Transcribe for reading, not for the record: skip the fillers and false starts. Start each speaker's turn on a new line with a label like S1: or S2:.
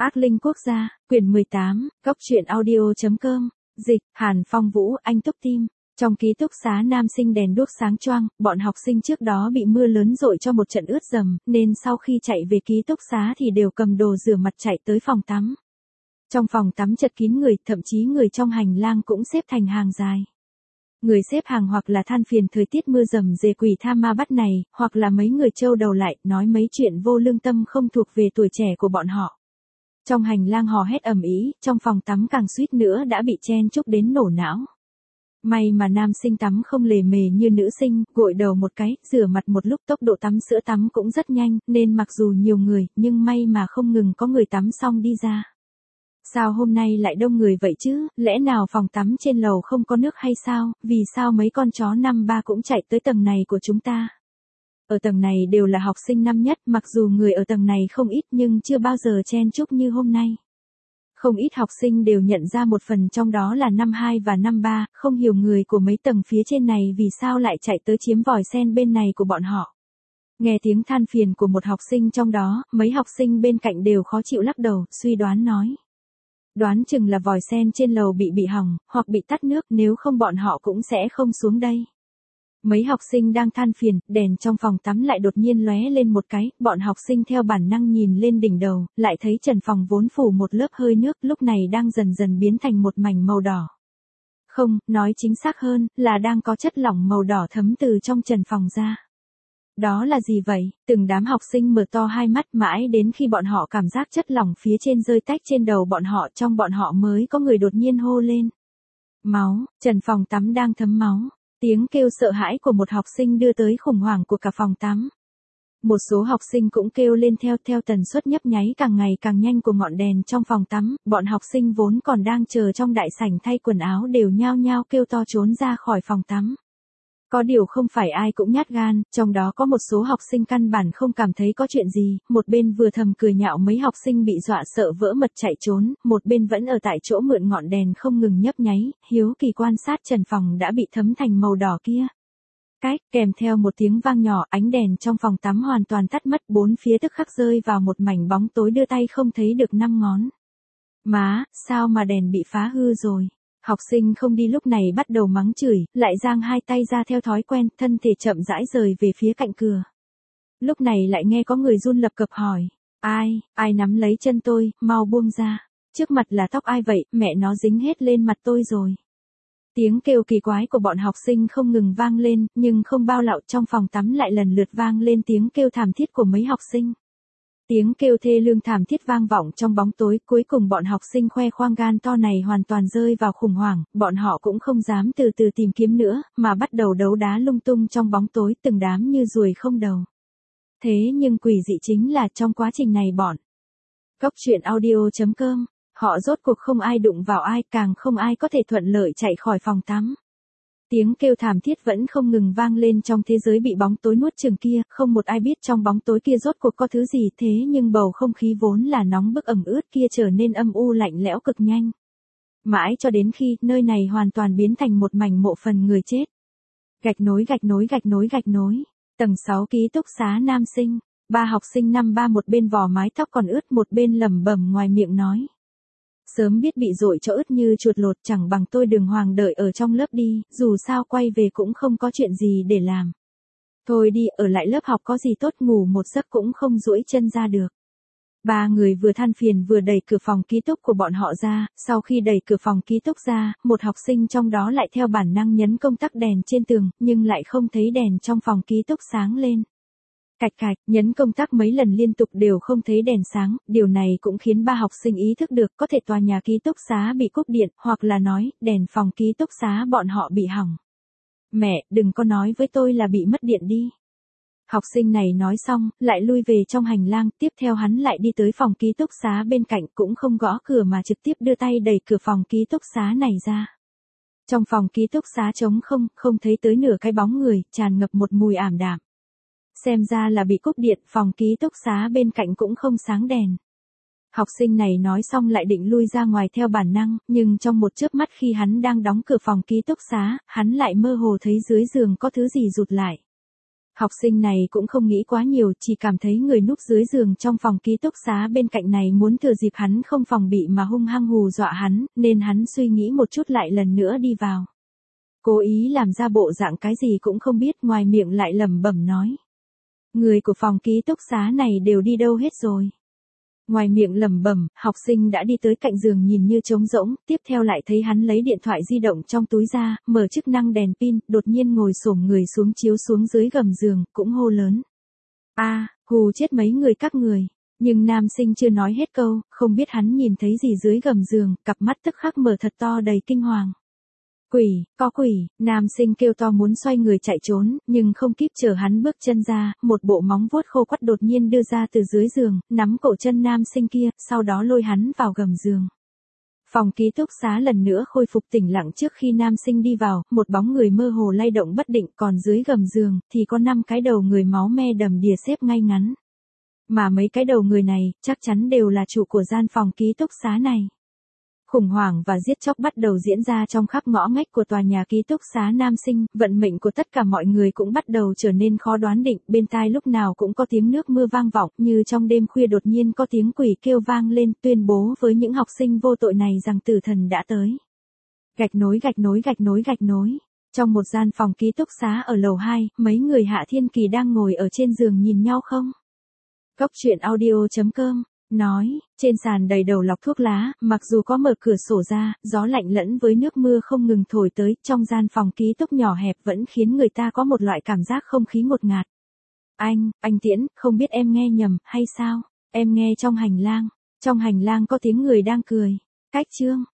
S1: Ác linh quốc gia, quyển 18, góc truyện audio.com, dịch, Hàn Phong Vũ, anh Túc Tim. Trong ký túc xá nam sinh đèn đuốc sáng choang, bọn học sinh trước đó bị mưa lớn dội cho một trận ướt dầm, nên sau khi chạy về ký túc xá thì đều cầm đồ rửa mặt chạy tới phòng tắm. Trong phòng tắm chật kín người, thậm chí người trong hành lang cũng xếp thành hàng dài. Người xếp hàng hoặc là than phiền thời tiết mưa rầm rề quỷ tha ma bắt này, hoặc là mấy người trâu đầu lại, nói mấy chuyện vô lương tâm không thuộc về tuổi trẻ của bọn họ. Trong hành lang hò hét ầm ĩ, trong phòng tắm càng suýt nữa đã bị chen chúc đến nổ não. May mà nam sinh tắm không lề mề như nữ sinh, gội đầu một cái, rửa mặt một lúc, tốc độ tắm sữa tắm cũng rất nhanh, nên mặc dù nhiều người, nhưng may mà không ngừng có người tắm xong đi ra. Sao hôm nay lại đông người vậy chứ, lẽ nào phòng tắm trên lầu không có nước hay sao, vì sao mấy con chó năm ba cũng chạy tới tầng này của chúng ta? Ở tầng này đều là học sinh năm nhất, mặc dù người ở tầng này không ít nhưng chưa bao giờ chen chúc như hôm nay. Không ít học sinh đều nhận ra một phần trong đó là năm 2 và năm 3, không hiểu người của mấy tầng phía trên này vì sao lại chạy tới chiếm vòi sen bên này của bọn họ. Nghe tiếng than phiền của một học sinh trong đó, mấy học sinh bên cạnh đều khó chịu lắc đầu, suy đoán nói. Đoán chừng là vòi sen trên lầu bị hỏng, hoặc bị tắt nước, nếu không bọn họ cũng sẽ không xuống đây. Mấy học sinh đang than phiền, đèn trong phòng tắm lại đột nhiên lóe lên một cái, bọn học sinh theo bản năng nhìn lên đỉnh đầu, lại thấy trần phòng vốn phủ một lớp hơi nước lúc này đang dần dần biến thành một mảnh màu đỏ. Không, nói chính xác hơn, là đang có chất lỏng màu đỏ thấm từ trong trần phòng ra. Đó là gì vậy? Từng đám học sinh mở to hai mắt mãi đến khi bọn họ cảm giác chất lỏng phía trên rơi tách trên đầu bọn họ, trong bọn họ mới có người đột nhiên hô lên. Máu, trần phòng tắm đang thấm máu. Tiếng kêu sợ hãi của một học sinh đưa tới khủng hoảng của cả phòng tắm. Một số học sinh cũng kêu lên theo tần suất nhấp nháy càng ngày càng nhanh của ngọn đèn trong phòng tắm, bọn học sinh vốn còn đang chờ trong đại sảnh thay quần áo đều nhao nhao kêu to trốn ra khỏi phòng tắm. Có điều không phải ai cũng nhát gan, trong đó có một số học sinh căn bản không cảm thấy có chuyện gì, một bên vừa thầm cười nhạo mấy học sinh bị dọa sợ vỡ mật chạy trốn, một bên vẫn ở tại chỗ mượn ngọn đèn không ngừng nhấp nháy, hiếu kỳ quan sát trần phòng đã bị thấm thành màu đỏ kia. Kèm theo một tiếng vang nhỏ, ánh đèn trong phòng tắm hoàn toàn tắt mất, bốn phía tức khắc rơi vào một mảnh bóng tối đưa tay không thấy được 5 ngón. Má, sao mà đèn bị phá hư rồi? Học sinh không đi lúc này bắt đầu mắng chửi, lại giang hai tay ra theo thói quen, thân thể chậm rãi rời về phía cạnh cửa. Lúc này lại nghe có người run lập cập hỏi, ai nắm lấy chân tôi, mau buông ra. Trước mặt là tóc ai vậy, mẹ nó dính hết lên mặt tôi rồi. Tiếng kêu kỳ quái của bọn học sinh không ngừng vang lên, nhưng không bao lâu trong phòng tắm lại lần lượt vang lên tiếng kêu thảm thiết của mấy học sinh. Tiếng kêu thê lương thảm thiết vang vọng trong bóng tối, cuối cùng bọn học sinh khoe khoang gan to này hoàn toàn rơi vào khủng hoảng, bọn họ cũng không dám từ từ tìm kiếm nữa, mà bắt đầu đấu đá lung tung trong bóng tối, từng đám như ruồi không đầu. Thế nhưng quỷ dị chính là trong quá trình này bọn góc truyện audio.com, họ rốt cuộc không ai đụng vào ai, càng không ai có thể thuận lợi chạy khỏi phòng tắm. Tiếng kêu thảm thiết vẫn không ngừng vang lên trong thế giới bị bóng tối nuốt chửng kia, không một ai biết trong bóng tối kia rốt cuộc có thứ gì, thế nhưng bầu không khí vốn là nóng bức ẩm ướt kia trở nên âm u lạnh lẽo cực nhanh. Mãi cho đến khi nơi này hoàn toàn biến thành một mảnh mộ phần người chết. Gạch nối. Tầng 6 ký túc xá nam sinh, 3 học sinh năm 3 một bên vò mái tóc còn ướt một bên lẩm bẩm ngoài miệng nói. Sớm biết bị dội cho ướt như chuột lột, chẳng bằng tôi đường hoàng đợi ở trong lớp đi, dù sao quay về cũng không có chuyện gì để làm. Thôi đi, ở lại lớp học có gì tốt, ngủ một giấc cũng không duỗi chân ra được. 3 người vừa than phiền vừa đẩy cửa phòng ký túc của bọn họ ra, sau khi đẩy cửa phòng ký túc ra, một học sinh trong đó lại theo bản năng nhấn công tắc đèn trên tường, nhưng lại không thấy đèn trong phòng ký túc sáng lên. Cạch, nhấn công tắc mấy lần liên tục đều không thấy đèn sáng, điều này cũng khiến 3 học sinh ý thức được có thể tòa nhà ký túc xá bị cúp điện, hoặc là nói, đèn phòng ký túc xá bọn họ bị hỏng. Mẹ, đừng có nói với tôi là bị mất điện đi. Học sinh này nói xong, lại lui về trong hành lang, tiếp theo hắn lại đi tới phòng ký túc xá bên cạnh, cũng không gõ cửa mà trực tiếp đưa tay đẩy cửa phòng ký túc xá này ra. Trong phòng ký túc xá trống không thấy tới nửa cái bóng người, tràn ngập một mùi ảm đạm. Xem ra là bị cúp điện, phòng ký túc xá bên cạnh cũng không sáng đèn. Học sinh này nói xong lại định lui ra ngoài theo bản năng, nhưng trong một chớp mắt khi hắn đang đóng cửa phòng ký túc xá, hắn lại mơ hồ thấy dưới giường có thứ gì rụt lại. Học sinh này cũng không nghĩ quá nhiều, chỉ cảm thấy người núp dưới giường trong phòng ký túc xá bên cạnh này muốn thừa dịp hắn không phòng bị mà hung hăng hù dọa hắn, nên hắn suy nghĩ một chút lại lần nữa đi vào. Cố ý làm ra bộ dạng cái gì cũng không biết, ngoài miệng lại lẩm bẩm nói. Người của phòng ký túc xá này đều đi đâu hết rồi. Ngoài miệng lẩm bẩm, học sinh đã đi tới cạnh giường nhìn như trống rỗng, tiếp theo lại thấy hắn lấy điện thoại di động trong túi ra, mở chức năng đèn pin, đột nhiên ngồi xổm người xuống chiếu xuống dưới gầm giường, cũng hô lớn. Hù chết mấy người các người. Nhưng nam sinh chưa nói hết câu, không biết hắn nhìn thấy gì dưới gầm giường, cặp mắt tức khắc mở thật to đầy kinh hoàng. Quỷ, có quỷ, nam sinh kêu to muốn xoay người chạy trốn, nhưng không kịp chờ hắn bước chân ra, một bộ móng vuốt khô quắt đột nhiên đưa ra từ dưới giường, nắm cổ chân nam sinh kia, sau đó lôi hắn vào gầm giường. Phòng ký túc xá lần nữa khôi phục tĩnh lặng trước khi nam sinh đi vào, một bóng người mơ hồ lay động bất định, còn dưới gầm giường thì có 5 cái đầu người máu me đầm đìa xếp ngay ngắn. Mà mấy cái đầu người này, chắc chắn đều là chủ của gian phòng ký túc xá này. Khủng hoảng và giết chóc bắt đầu diễn ra trong khắp ngõ ngách của tòa nhà ký túc xá nam sinh, vận mệnh của tất cả mọi người cũng bắt đầu trở nên khó đoán định, bên tai lúc nào cũng có tiếng nước mưa vang vọng, như trong đêm khuya đột nhiên có tiếng quỷ kêu vang lên, tuyên bố với những học sinh vô tội này rằng tử thần đã tới. Gạch nối gạch nối gạch nối gạch nối. Trong một gian phòng ký túc xá ở lầu 2, mấy người Hạ Thiên Kỳ đang ngồi ở trên giường nhìn nhau không? Cốc truyện audio.com nói, trên sàn đầy đầu lọc thuốc lá, mặc dù có mở cửa sổ ra, gió lạnh lẫn với nước mưa không ngừng thổi tới, trong gian phòng ký túc nhỏ hẹp vẫn khiến người ta có một loại cảm giác không khí ngột ngạt. Anh Tiễn, không biết em nghe nhầm, hay sao? Em nghe trong hành lang có tiếng người đang cười. Cách chương.